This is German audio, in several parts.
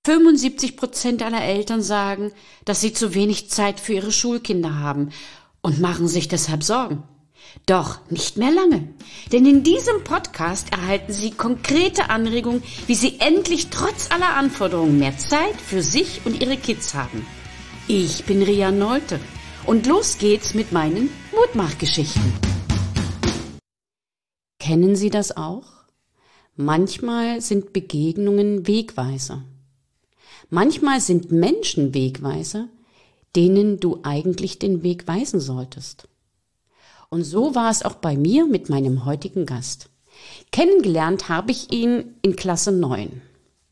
75% aller Eltern sagen, dass sie zu wenig Zeit für ihre Schulkinder haben und machen sich deshalb Sorgen. Doch nicht mehr lange, denn in diesem Podcast erhalten Sie konkrete Anregungen, wie Sie endlich trotz aller Anforderungen mehr Zeit für sich und Ihre Kids haben. Ich bin Ria Nolte und los geht's mit meinen Mutmachgeschichten. Kennen Sie das auch? Manchmal sind Begegnungen Wegweiser. Manchmal sind Menschen Wegweiser, denen du eigentlich den Weg weisen solltest. Und so war es auch bei mir mit meinem heutigen Gast. Kennengelernt habe ich ihn in Klasse 9.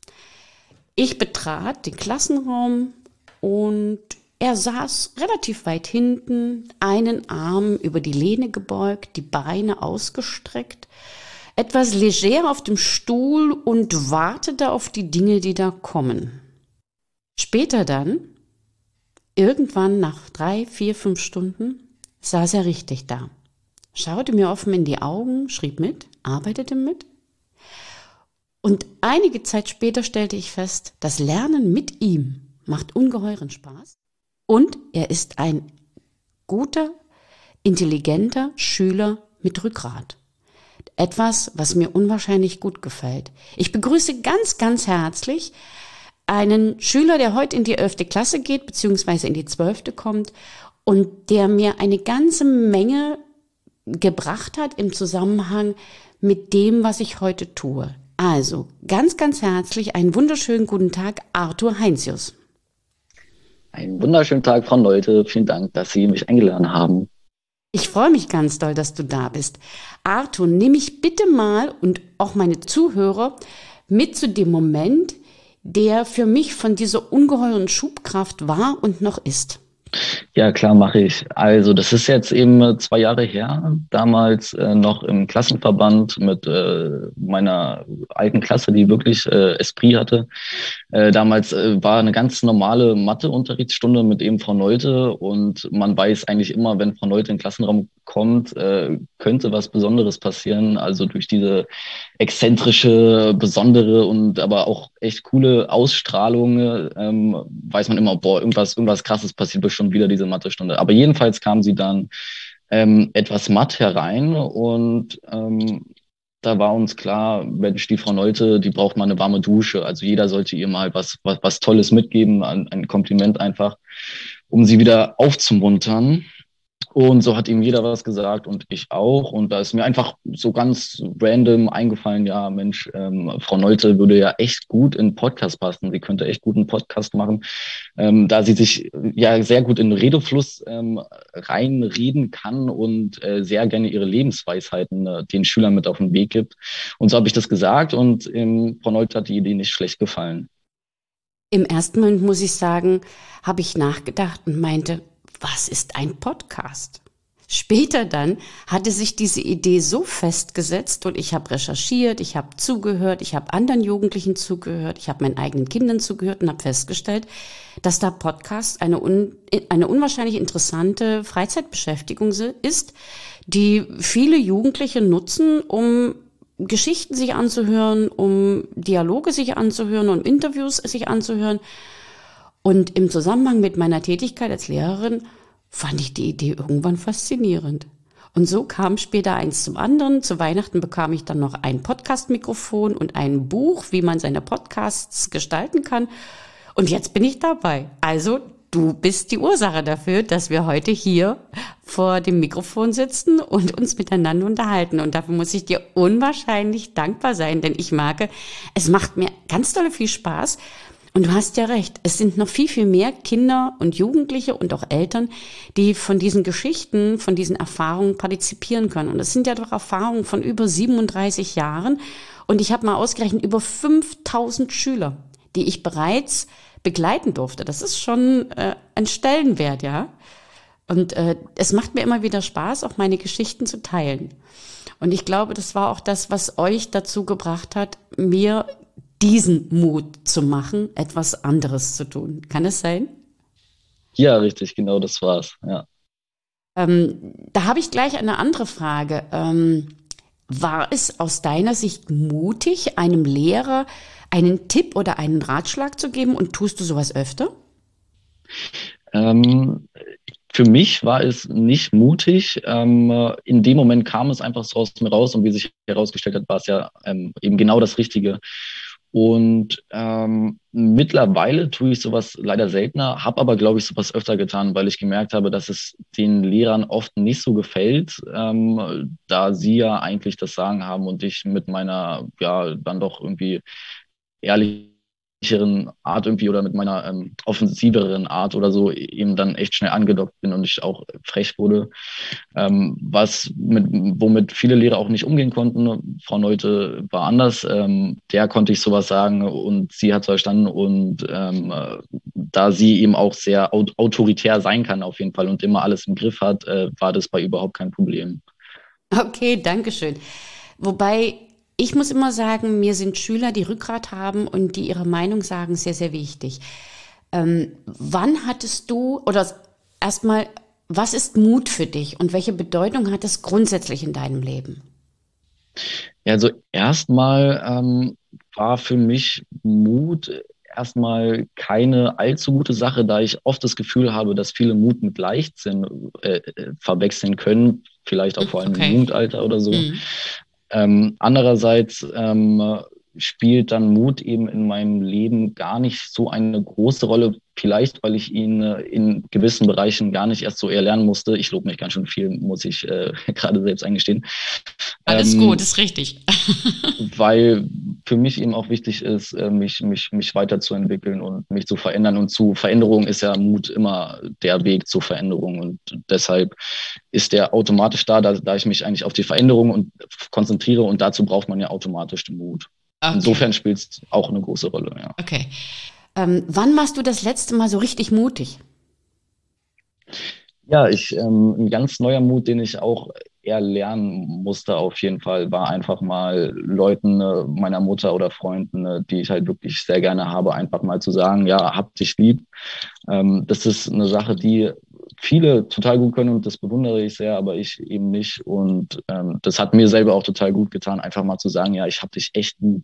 Ich betrat den Klassenraum und er saß relativ weit hinten, einen Arm über die Lehne gebeugt, die Beine ausgestreckt, etwas leger auf dem Stuhl und wartete auf die Dinge, die da kommen. Später dann, irgendwann nach 3, 4, 5 Stunden, saß er richtig da, schaute mir offen in die Augen, schrieb mit, arbeitete mit. Und einige Zeit später stellte ich fest, das Lernen mit ihm macht ungeheuren Spaß. Und er ist ein guter, intelligenter Schüler mit Rückgrat. Etwas, was mir unwahrscheinlich gut gefällt. Ich begrüße ganz, ganz herzlich einen Schüler, der heute in die 11. Klasse geht, beziehungsweise in die 12. kommt und der mir eine ganze Menge gebracht hat im Zusammenhang mit dem, was ich heute tue. Also, ganz, ganz herzlich einen wunderschönen guten Tag, Arthur Heinsius. Einen wunderschönen Tag, Frau Nolte. Vielen Dank, dass Sie mich eingeladen haben. Ich freue mich ganz doll, dass du da bist. Arthur, nimm mich bitte mal und auch meine Zuhörer mit zu dem Moment, der für mich von dieser ungeheuren Schubkraft war und noch ist. Ja, klar, mache ich. Also das ist jetzt eben 2 Jahre her, damals noch im Klassenverband mit meiner alten Klasse, die wirklich Esprit hatte. Damals war eine ganz normale Mathe-Unterrichtsstunde mit eben Frau Nolte und man weiß eigentlich immer, wenn Frau Nolte in den Klassenraum kommt, könnte was Besonderes passieren. Also durch diese exzentrische, besondere und aber auch echt coole Ausstrahlung weiß man immer, boah, irgendwas Krasses passiert bestimmt wieder diese Mathestunde. Aber jedenfalls kam sie dann etwas matt herein und da war uns klar, Mensch, die Frau Nolte, die braucht mal eine warme Dusche. Also jeder sollte ihr mal was Tolles mitgeben, ein Kompliment einfach, um sie wieder aufzumuntern. Und so hat ihm jeder was gesagt und ich auch. Und da ist mir einfach so ganz random eingefallen, ja, Mensch, Frau Nolte würde ja echt gut in einen Podcast passen. Sie könnte echt gut einen Podcast machen, da sie sich ja sehr gut in den Redefluss reinreden kann und sehr gerne ihre Lebensweisheiten den Schülern mit auf den Weg gibt. Und so habe ich das gesagt und Frau Nolte hat die Idee nicht schlecht gefallen. Im ersten Moment, muss ich sagen, habe ich nachgedacht und meinte, was ist ein Podcast? Später dann hatte sich diese Idee so festgesetzt und ich habe recherchiert, ich habe zugehört, ich habe anderen Jugendlichen zugehört, ich habe meinen eigenen Kindern zugehört und habe festgestellt, dass da Podcast eine unwahrscheinlich interessante Freizeitbeschäftigung ist, die viele Jugendliche nutzen, um Geschichten sich anzuhören, um Dialoge sich anzuhören, um Interviews sich anzuhören. Und im Zusammenhang mit meiner Tätigkeit als Lehrerin fand ich die Idee irgendwann faszinierend. Und so kam später eins zum anderen. Zu Weihnachten bekam ich dann noch ein Podcast-Mikrofon und ein Buch, wie man seine Podcasts gestalten kann. Und jetzt bin ich dabei. Also du bist die Ursache dafür, dass wir heute hier vor dem Mikrofon sitzen und uns miteinander unterhalten. Und dafür muss ich dir unwahrscheinlich dankbar sein, denn ich merke, es macht mir ganz doll viel Spaß. Und du hast ja recht, es sind noch viel, viel mehr Kinder und Jugendliche und auch Eltern, die von diesen Geschichten, von diesen Erfahrungen partizipieren können. Und es sind ja doch Erfahrungen von über 37 Jahren. Und ich habe mal ausgerechnet, über 5000 Schüler, die ich bereits begleiten durfte. Das ist schon ein Stellenwert, ja. Und es macht mir immer wieder Spaß, auch meine Geschichten zu teilen. Und ich glaube, das war auch das, was euch dazu gebracht hat, mir diesen Mut zu machen, etwas anderes zu tun. Kann es sein? Ja, richtig, genau das war's, ja. Da habe ich gleich eine andere Frage. War es aus deiner Sicht mutig, einem Lehrer einen Tipp oder einen Ratschlag zu geben und tust du sowas öfter? Ähm, für mich war es nicht mutig. In dem Moment kam es einfach so aus mir raus und wie sich herausgestellt hat, war es ja eben genau das Richtige. Und mittlerweile tue ich sowas leider seltener, habe aber, glaube ich, sowas öfter getan, weil ich gemerkt habe, dass es den Lehrern oft nicht so gefällt, da sie ja eigentlich das Sagen haben und ich mit meiner, ja, dann doch irgendwie ehrlicheren Art irgendwie oder mit meiner offensiveren Art oder so eben dann echt schnell angedockt bin und ich auch frech wurde, womit viele Lehrer auch nicht umgehen konnten. Frau Neute war anders, der konnte ich sowas sagen und sie hat es verstanden und da sie eben auch sehr autoritär sein kann auf jeden Fall und immer alles im Griff hat, war das bei überhaupt kein Problem. Okay, danke schön. Wobei ich muss immer sagen, mir sind Schüler, die Rückgrat haben und die ihre Meinung sagen, sehr, sehr wichtig. Wann hattest du, oder erstmal, was ist Mut für dich und welche Bedeutung hat es grundsätzlich in deinem Leben? Ja, also erstmal war für mich Mut erstmal keine allzu gute Sache, da ich oft das Gefühl habe, dass viele Mut mit Leichtsinn verwechseln können, vielleicht auch vor allem im Okay. Jugendalter oder so. Mhm. Andererseits spielt dann Mut eben in meinem Leben gar nicht so eine große Rolle. Vielleicht, weil ich ihn in gewissen Bereichen gar nicht erst so erlernen musste. Ich lobe mich ganz schön viel, muss ich gerade selbst eingestehen. Alles gut, Ähm, ist richtig. weil für mich eben auch wichtig ist, mich weiterzuentwickeln und mich zu verändern. Und zu Veränderung ist ja Mut immer der Weg zur Veränderung. Und deshalb ist der automatisch da ich mich eigentlich auf die Veränderung und konzentriere. Und dazu braucht man ja automatisch den Mut. Okay, Insofern spielt es auch eine große Rolle, ja. okay. Wann warst du das letzte Mal so richtig mutig? Ja, ein ganz neuer Mut, den ich auch eher lernen musste auf jeden Fall, war einfach mal Leuten, meiner Mutter oder Freunden, die ich halt wirklich sehr gerne habe, einfach mal zu sagen, ja, hab dich lieb. Das ist eine Sache, die viele total gut können und das bewundere ich sehr, aber ich eben nicht. Und das hat mir selber auch total gut getan, einfach mal zu sagen, ja, ich hab dich echt lieb.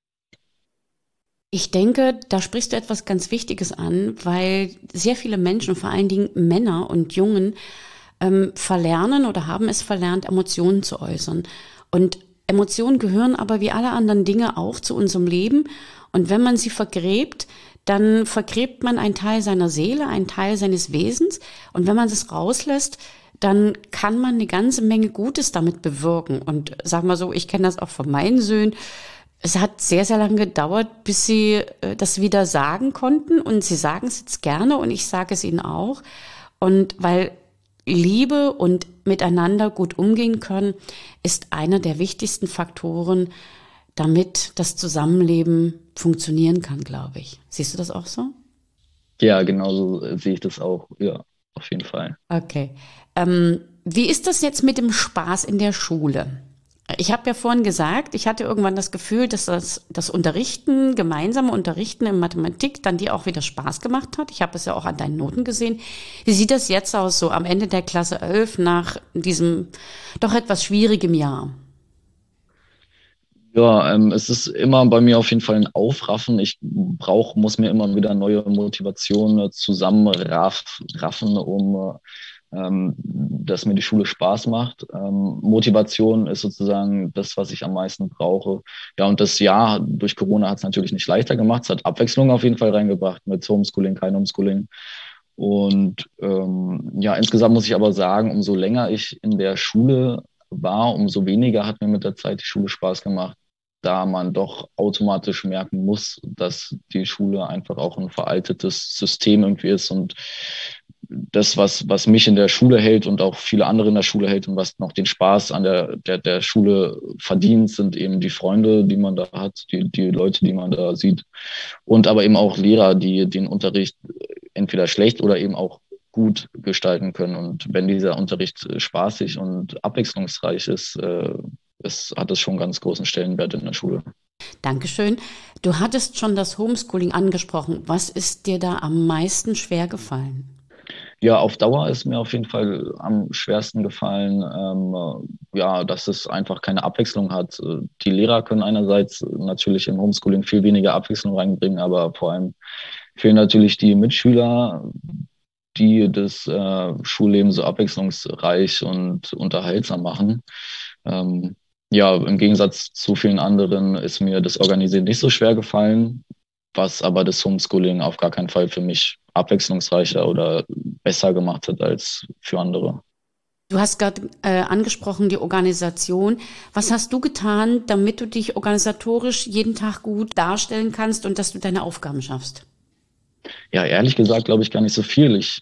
Ich denke, da sprichst du etwas ganz Wichtiges an, weil sehr viele Menschen, vor allen Dingen Männer und Jungen, verlernen oder haben es verlernt, Emotionen zu äußern. Und Emotionen gehören aber wie alle anderen Dinge auch zu unserem Leben. Und wenn man sie vergräbt, dann vergräbt man einen Teil seiner Seele, einen Teil seines Wesens. Und wenn man es rauslässt, dann kann man eine ganze Menge Gutes damit bewirken. Und sag mal so, ich kenne das auch von meinen Söhnen. Es hat sehr, sehr lange gedauert, bis sie das wieder sagen konnten. Und sie sagen es jetzt gerne und ich sage es ihnen auch. Und weil Liebe und miteinander gut umgehen können, ist einer der wichtigsten Faktoren, damit das Zusammenleben funktionieren kann, glaube ich. Siehst du das auch so? Ja, genauso sehe ich das auch. Ja, auf jeden Fall. Okay. Wie ist das jetzt mit dem Spaß in der Schule? Ich habe ja vorhin gesagt, ich hatte irgendwann das Gefühl, dass das Unterrichten, gemeinsame Unterrichten in Mathematik dann dir auch wieder Spaß gemacht hat. Ich habe es ja auch an deinen Noten gesehen. Wie sieht das jetzt aus, so am Ende der Klasse 11 nach diesem doch etwas schwierigen Jahr? Ja, es ist immer bei mir auf jeden Fall ein Aufraffen. Muss mir immer wieder neue Motivationen zusammenraffen, dass mir die Schule Spaß macht. Motivation ist sozusagen das, was ich am meisten brauche. Ja, und das Jahr durch Corona hat es natürlich nicht leichter gemacht. Es hat Abwechslung auf jeden Fall reingebracht mit Homeschooling, kein Homeschooling. Und ja, insgesamt muss ich aber sagen, umso länger ich in der Schule war, umso weniger hat mir mit der Zeit die Schule Spaß gemacht, da man doch automatisch merken muss, dass die Schule einfach auch ein veraltetes System irgendwie ist und das, was mich in der Schule hält und auch viele andere in der Schule hält und was noch den Spaß an der Schule verdient, sind eben die Freunde, die man da hat, die Leute, die man da sieht und aber eben auch Lehrer, die den Unterricht entweder schlecht oder eben auch gut gestalten können. Und wenn dieser Unterricht spaßig und abwechslungsreich ist, hat es schon einen ganz großen Stellenwert in der Schule. Dankeschön. Du hattest schon das Homeschooling angesprochen. Was ist dir da am meisten schwer gefallen? Ja, auf Dauer ist mir auf jeden Fall am schwersten gefallen, ja, dass es einfach keine Abwechslung hat. Die Lehrer können einerseits natürlich im Homeschooling viel weniger Abwechslung reinbringen, aber vor allem fehlen natürlich die Mitschüler, die das Schulleben so abwechslungsreich und unterhaltsam machen. Ähm, ja, im Gegensatz zu vielen anderen ist mir das Organisieren nicht so schwer gefallen, was aber das Homeschooling auf gar keinen Fall für mich abwechslungsreicher oder besser gemacht hat als für andere. Du hast gerade angesprochen, die Organisation. Was hast du getan, damit du dich organisatorisch jeden Tag gut darstellen kannst und dass du deine Aufgaben schaffst? Ja, ehrlich gesagt glaube ich gar nicht so viel. Ich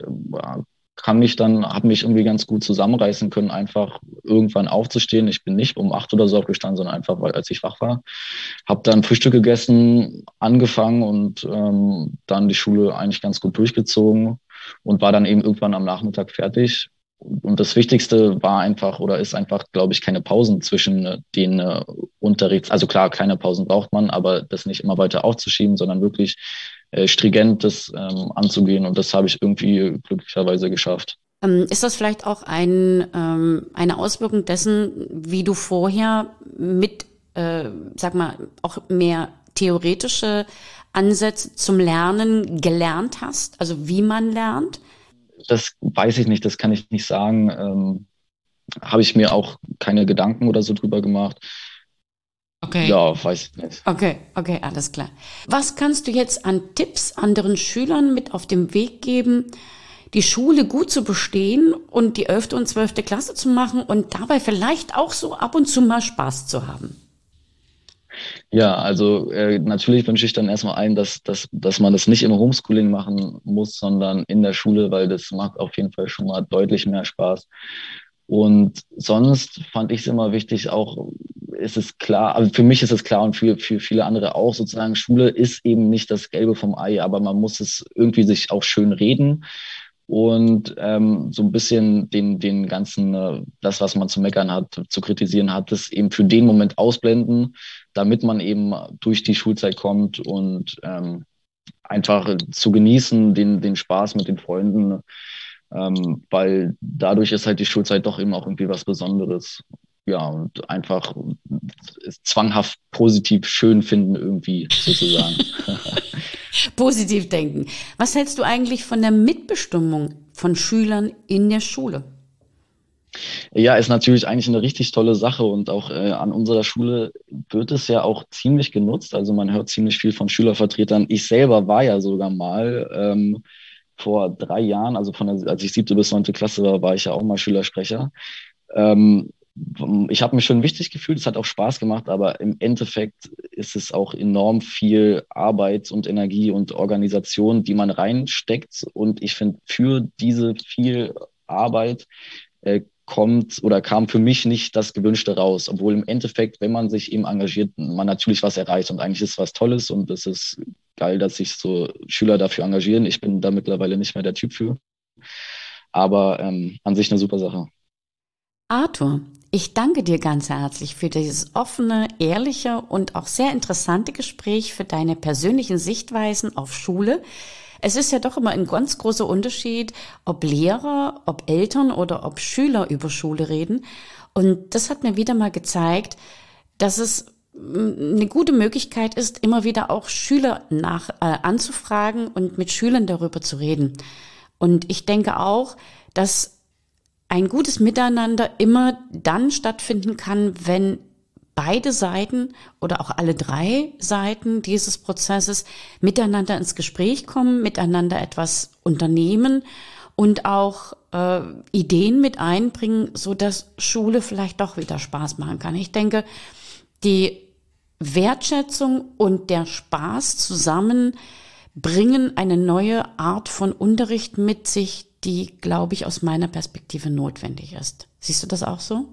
habe mich irgendwie ganz gut zusammenreißen können, einfach irgendwann aufzustehen. Ich bin nicht um 8 oder so aufgestanden, sondern einfach, weil als ich wach war, habe dann Frühstück gegessen, angefangen und dann die Schule eigentlich ganz gut durchgezogen und war dann eben irgendwann am Nachmittag fertig. Und das Wichtigste war einfach oder ist einfach, glaube ich, keine Pausen zwischen den Unterrichts. Also klar, kleine Pausen braucht man, aber das nicht immer weiter aufzuschieben, sondern wirklich stringent das anzugehen. Und das habe ich irgendwie glücklicherweise geschafft. Ist das vielleicht auch eine Auswirkung dessen, wie du vorher mit, sag mal, auch mehr theoretische Ansätze zum Lernen gelernt hast? Also wie man lernt? Das weiß ich nicht, das kann ich nicht sagen. Habe ich mir auch keine Gedanken oder so drüber gemacht. Okay. Ja, weiß ich nicht. Okay, okay, alles klar. Was kannst du jetzt an Tipps anderen Schülern mit auf den Weg geben, die Schule gut zu bestehen und die 11. und 12. Klasse zu machen und dabei vielleicht auch so ab und zu mal Spaß zu haben? Ja, also natürlich wünsche ich dann erstmal allen, dass man das nicht im Homeschooling machen muss, sondern in der Schule, weil das macht auf jeden Fall schon mal deutlich mehr Spaß. Und sonst fand ich es immer wichtig, auch ist es klar, also für mich ist es klar und für viele andere auch sozusagen, Schule ist eben nicht das Gelbe vom Ei, aber man muss es irgendwie sich auch schön reden und so ein bisschen den ganzen, das, was man zu meckern hat, zu kritisieren hat, das eben für den Moment ausblenden, damit man eben durch die Schulzeit kommt und einfach zu genießen, den Spaß mit den Freunden, weil dadurch ist halt die Schulzeit doch eben auch irgendwie was Besonderes. Ja, und einfach es zwanghaft positiv schön finden irgendwie sozusagen. Positiv denken. Was hältst du eigentlich von der Mitbestimmung von Schülern in der Schule? Ja, ist natürlich eigentlich eine richtig tolle Sache und auch an unserer Schule wird es ja auch ziemlich genutzt. Also man hört ziemlich viel von Schülervertretern. Ich selber war ja sogar mal vor 3 Jahren, also als ich 7. bis 9. Klasse war, war ich ja auch mal Schülersprecher. Ähm, Ich habe mich schon wichtig gefühlt, es hat auch Spaß gemacht, aber im Endeffekt ist es auch enorm viel Arbeit und Energie und Organisation, die man reinsteckt. Und ich finde, für diese viel Arbeit kommt oder kam für mich nicht das Gewünschte raus, obwohl im Endeffekt, wenn man sich eben engagiert, man natürlich was erreicht und eigentlich ist es was Tolles und es ist geil, dass sich so Schüler dafür engagieren. Ich bin da mittlerweile nicht mehr der Typ für, aber an sich eine super Sache. Arthur, ich danke dir ganz herzlich für dieses offene, ehrliche und auch sehr interessante Gespräch, für deine persönlichen Sichtweisen auf Schule. Es ist ja doch immer ein ganz großer Unterschied, ob Lehrer, ob Eltern oder ob Schüler über Schule reden. Und das hat mir wieder mal gezeigt, dass es eine gute Möglichkeit ist, immer wieder auch Schüler anzufragen und mit Schülern darüber zu reden. Und ich denke auch, dass ein gutes Miteinander immer dann stattfinden kann, wenn beide Seiten oder auch alle drei Seiten dieses Prozesses miteinander ins Gespräch kommen, miteinander etwas unternehmen und auch Ideen mit einbringen, so dass Schule vielleicht doch wieder Spaß machen kann. Ich denke, die Wertschätzung und der Spaß zusammen bringen eine neue Art von Unterricht mit sich, die, glaube ich, aus meiner Perspektive notwendig ist. Siehst du das auch so?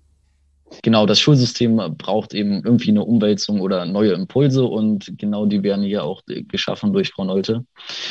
Genau, das Schulsystem braucht eben irgendwie eine Umwälzung oder neue Impulse und genau die werden hier auch geschaffen durch Frau Nolte.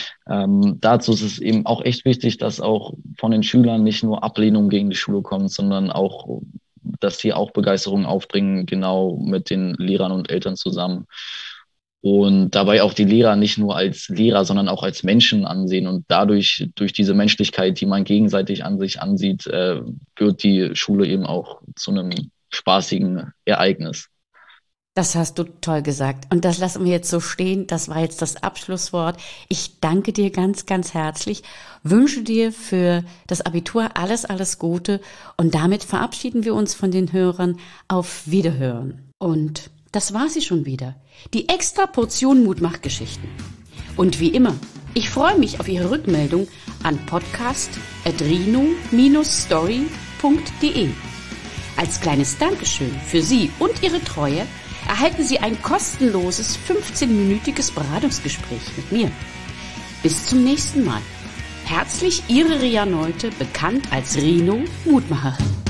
Dazu ist es eben auch echt wichtig, dass auch von den Schülern nicht nur Ablehnung gegen die Schule kommt, sondern auch, dass sie auch Begeisterung aufbringen, genau mit den Lehrern und Eltern zusammen. und dabei auch die Lehrer nicht nur als Lehrer, sondern auch als Menschen ansehen. Und dadurch, durch diese Menschlichkeit, die man gegenseitig an sich ansieht, wird die Schule eben auch zu einem spaßigen Ereignis. Das hast du toll gesagt. Und das lassen wir jetzt so stehen. Das war jetzt das Abschlusswort. Ich danke dir ganz, ganz herzlich, wünsche dir für das Abitur alles, alles Gute. Und damit verabschieden wir uns von den Hörern. Auf Wiederhören. Und das war sie schon wieder. Die extra Portion Mutmachgeschichten. Und wie immer, ich freue mich auf Ihre Rückmeldung an podcast@rino-story.de. Als kleines Dankeschön für Sie und Ihre Treue erhalten Sie ein kostenloses 15-minütiges Beratungsgespräch mit mir. Bis zum nächsten Mal. Herzlich Ihre Ria Neute, bekannt als Rino Mutmacherin.